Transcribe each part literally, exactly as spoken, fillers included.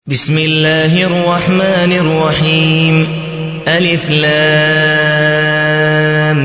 بسم الله الرحمن الرحيم ألف لام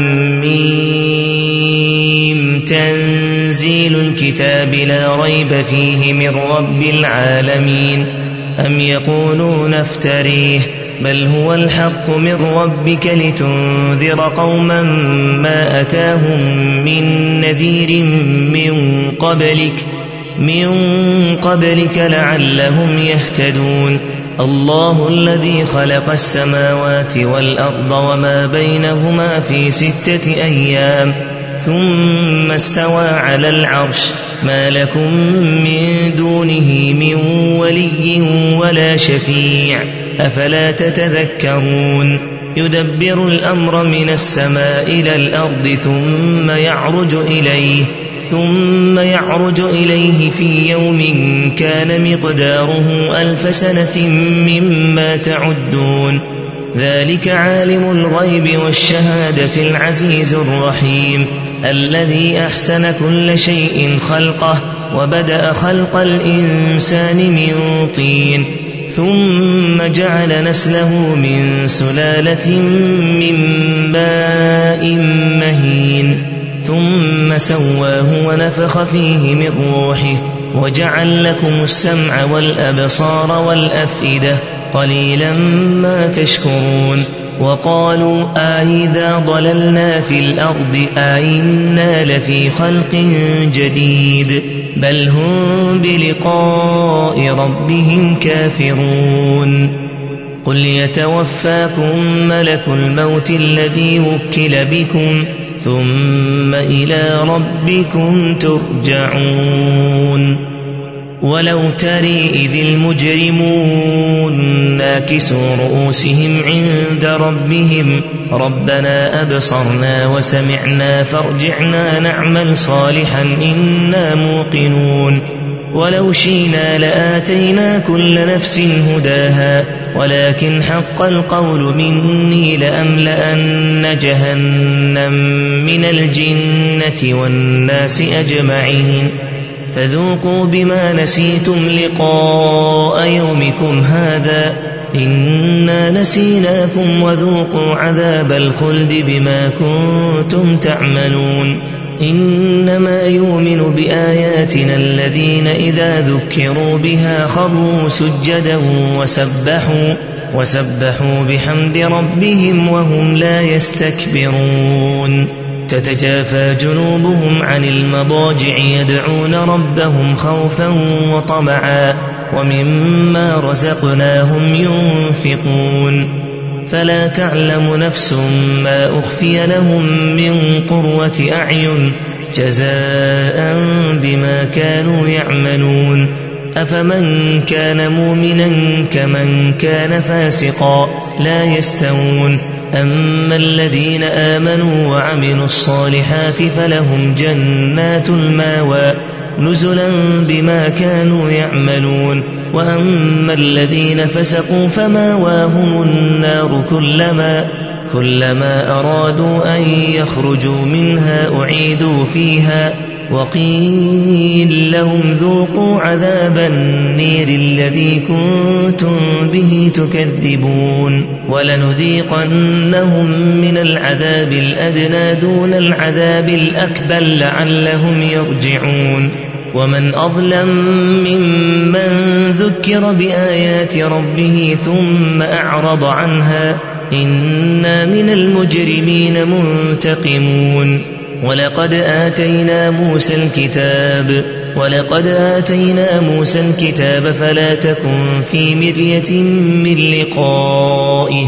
ميم تنزيل الكتاب لا ريب فيه من رب العالمين أم يقولون افتريه بل هو الحق من ربك لتنذر قوما ما أتاهم من نذير من قبلك من قبلك لعلهم يهتدون الله الذي خلق السماوات والأرض وما بينهما في ستة أيام ثم استوى على العرش ما لكم من دونه من ولي ولا شفيع أفلا تتذكرون يدبر الأمر من السماء إلى الأرض ثم يعرج إليه ثم يعرج إليه في يوم كان مقداره ألف سنة مما تعدون ذلك عالم الغيب والشهادة العزيز الرحيم الذي أحسن كل شيء خلقه وبدأ خلق الإنسان من طين ثم جعل نسله من سلالة من ماء مهين ثم سواه ونفخ فيه من روحه وجعل لكم السمع والأبصار والأفئدة قليلا ما تشكرون وقالوا أئذا ضللنا في الأرض أئنا لفي خلق جديد بل هم بلقاء ربهم كافرون قل يتوفاكم ملك الموت الذي وكل بكم ثم إلى ربكم ترجعون ولو تري إذ المجرمون ناكسوا رؤوسهم عند ربهم ربنا أبصرنا وسمعنا فارجعنا نعمل صالحا إنا موقنون ولو شئنا لآتينا كل نفس هداها ولكن حق القول مني لأملأن جهنم من الجنة والناس أجمعين فذوقوا بما نسيتم لقاء يومكم هذا إنا نسيناكم وذوقوا عذاب الخلد بما كنتم تعملون إنما يؤمن بآياتنا الذين إذا ذكروا بها خروا سجدا وسبحوا, وسبحوا بحمد ربهم وهم لا يستكبرون تتجافى جنوبهم عن المضاجع يدعون ربهم خوفا وطمعا ومما رزقناهم ينفقون فلا تعلم نفس ما أخفي لهم من قرة أعين جزاء بما كانوا يعملون أفمن كان مؤمنا كمن كان فاسقا لا يستوون أما الذين آمنوا وعملوا الصالحات فلهم جنات الماوى نزلا بما كانوا يعملون وأما الذين فسقوا فماواهم النار كلما, كلما أرادوا أن يخرجوا منها أعيدوا فيها وقيل لهم ذوقوا عذاب النير الذي كنتم به تكذبون ولنذيقنهم من العذاب الأدنى دون العذاب الأكبر لعلهم يرجعون ومن أظلم ممن ذكر بآيات ربه ثم أعرض عنها إنا من المجرمين منتقمون ولقد آتينا موسى الكتاب ولقد آتينا موسى الكتاب فلا تكن في مرية من لقائه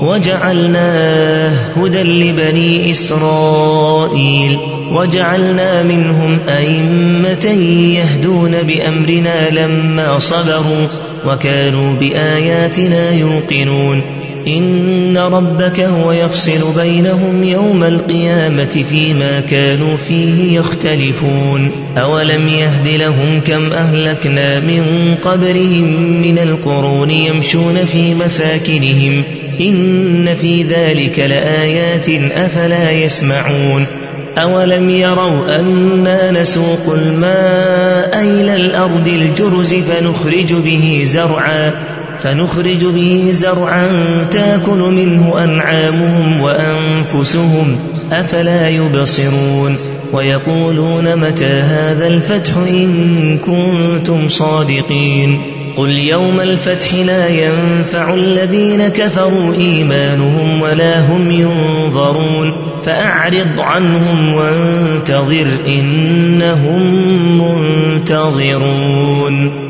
وجعلناه هدى لبني إسرائيل وجعلنا منهم أئمة يهدون بأمرنا لما صبروا وكانوا بآياتنا يوقنون إن ربك هو يفصل بينهم يوم القيامة فيما كانوا فيه يختلفون أولم يهد لهم كم أهلكنا من قبلهم من القرون يمشون في مساكنهم إن في ذلك لآيات أفلا يسمعون أولم يروا أنا نسوق الماء إلى الأرض الجرز فنخرج به زرعا فنخرج به زرعا تأكل منه أنعامهم وأنفسهم أفلا يبصرون ويقولون متى هذا الفتح إن كنتم صادقين قل يوم الفتح لا ينفع الذين كفروا إيمانهم ولا هم ينظرون فأعرض عنهم وانتظر إنهم منتظرون.